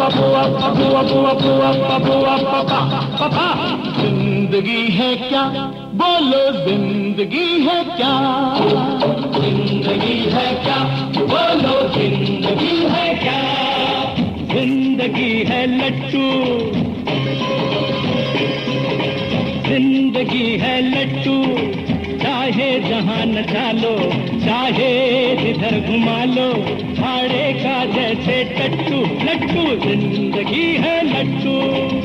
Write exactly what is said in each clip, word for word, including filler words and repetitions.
जिंदगी है क्या, बोलो जिंदगी है क्या, जिंदगी है क्या, बोलो जिंदगी है क्या। जिंदगी है लट्टू, जिंदगी है लट्टू, चाहे जहां न डालो, चाहे जिधर घुमा लो, भाड़े का जैसे टट्टू लट्टू। जिंदगी है लट्टू,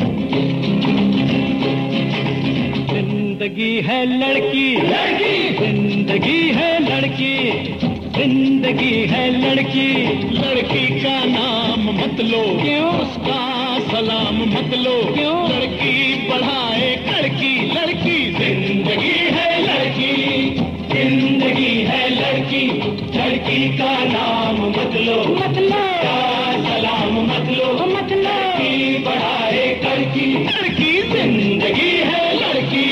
जिंदगी है लड़की, लड़की जिंदगी है लड़की, जिंदगी है लड़की। लड़की का नाम मत लो, क्यों उसका सलाम मत लो, क्यों लड़की बढ़ाए लड़की, लड़की जिंदगी है लड़की, जिंदगी है लड़की। लड़की का नाम मत लो, मत लो सलाम मत लो, मत लो लड़की बढ़ाए लड़की, लड़की जिंदगी है लड़की।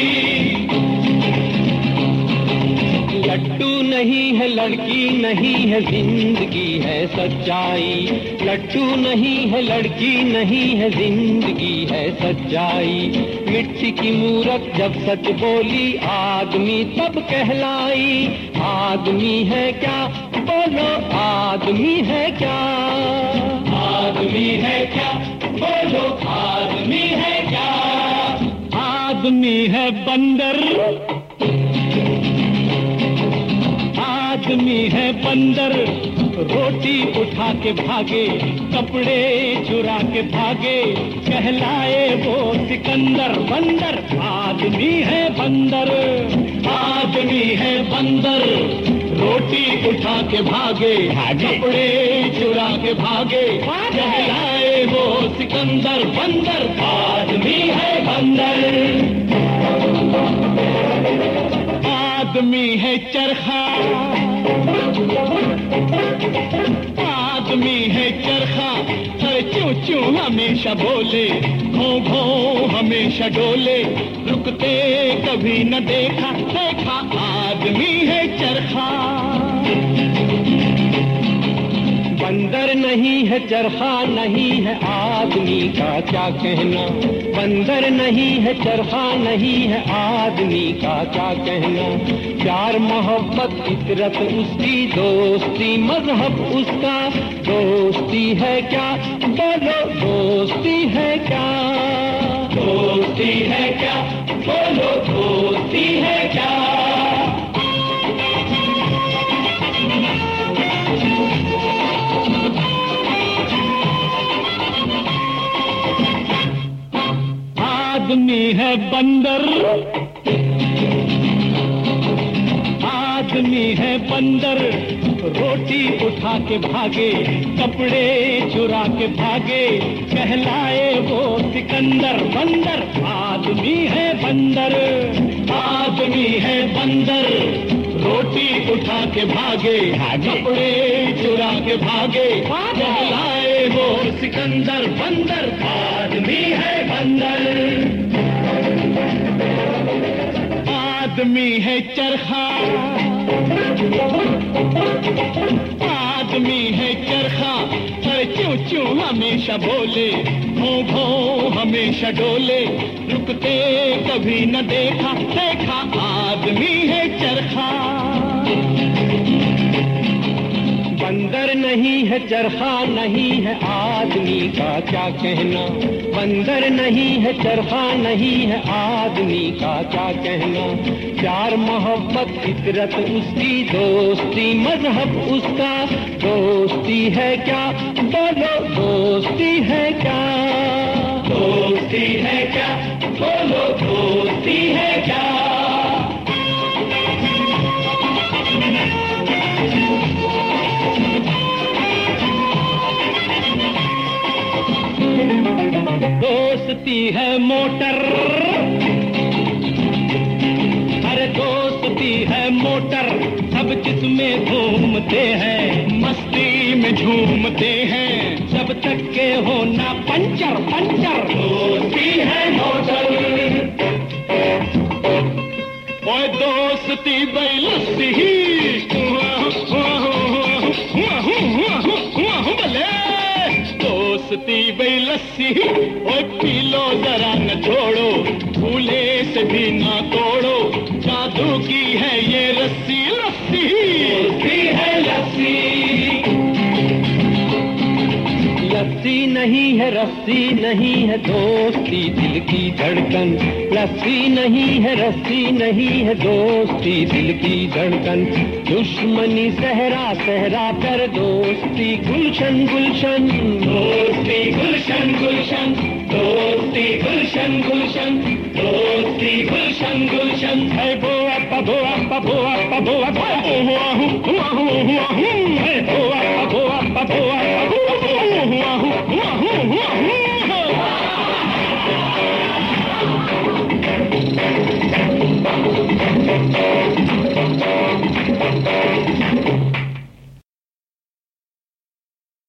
लट्टू नहीं है लड़की नहीं है, जिंदगी है सच्चाई। लट्टू नहीं है लड़की नहीं है, जिंदगी है सच्चाई। मिट्टी की मूरत जब सच बोली, आदमी तब कहलाई। आदमी है क्या, बोलो आदमी है क्या, आदमी है क्या, बोलो आदमी है क्या। आदमी है बंदर, आदमी है बंदर, रोटी उठा के भागे, कपड़े चुरा के भागे, कहलाए वो सिकंदर। बंदर आदमी है बंदर, आदमी है बंदर, रोटी उठा के भागे, कपड़े चुरा के भागे, कहलाए वो सिकंदर। बंदर आदमी है बंदर। आदमी है चरखा, आदमी है चरखा, हर चूं चूं हमेशा बोले, घों घों हमेशा डोले, रुकते कभी न देखा, देखा आदमी है चरखा। बंदर नहीं है चरखा नहीं है, आदमी का क्या कहना। बंदर नहीं है चरखा नहीं है, आदमी का क्या कहना। प्यार मोहब्बत फितरत उसकी, दोस्ती मजहब उसका। दोस्ती है क्या, बोलो दोस्ती है क्या, दोस्ती है क्या, बोलो दोस्ती है क्या। आदमी है बंदर, आदमी है बंदर, रोटी उठा के भागे, कपड़े चुरा के भागे, कहलाए वो सिकंदर। बंदर आदमी है बंदर, आदमी है बंदर, रोटी उठा के भागे, कपड़े चुरा के भागे, कहलाए वो सिकंदर। बंदर आदमी है बंदर। आदमी है चरखा, आदमी है चरखा, हर चूं चूं हमेशा बोले, घों घों हमेशा डोले, रुकते कभी न देखा, देखा आदमी है चरखा। बंदर नहीं है चरखा नहीं है, आदमी का क्या कहना। बंदर नहीं है चरखा नहीं है, आदमी का क्या कहना। प्यार मोहब्बत फितरत उसकी, दोस्ती मजहब उसका। दोस्ती है क्या, बोलो दोस्ती है क्या, दोस्ती है क्या, बोलो दोस्ती है क्या। दोस्ती है मोटर, अरे दोस्ती है मोटर, सब जिसमें घूमते हैं, मस्ती में झूमते हैं, जब तक के हो ना पंचर पंचर। दोस्ती है मोटर, ओए दोस्ती बैलस्ती ही भले, दोस्ती बैल ओए पी लो जरा न छोड़ो, भूले से भी ना तोड़ो, जादू की है ये रस्सी, लस्सी दोस्ती है लस्सी। लस्सी नहीं है रस्सी नहीं है दोस्ती दिल की धड़कन, लस्सी नहीं है रस्सी नहीं है दोस्ती दिल की धड़कन, दुश्मनी सहरा सहरा कर दोस्ती गुलशन गुलशन, दोस्ती गुलशन गुलशन, दोस्ती गुलशन गुलशन, दोस्ती गुलशन गुलशन। है वो अपा वो अपा वो अपा वो अपा हुआ हूँ हुआ हूँ हुआ हूँ, है वो अपा वो अपा वो अपा हुआ हूँ हुआ हूँ हुआ हूँ। Oh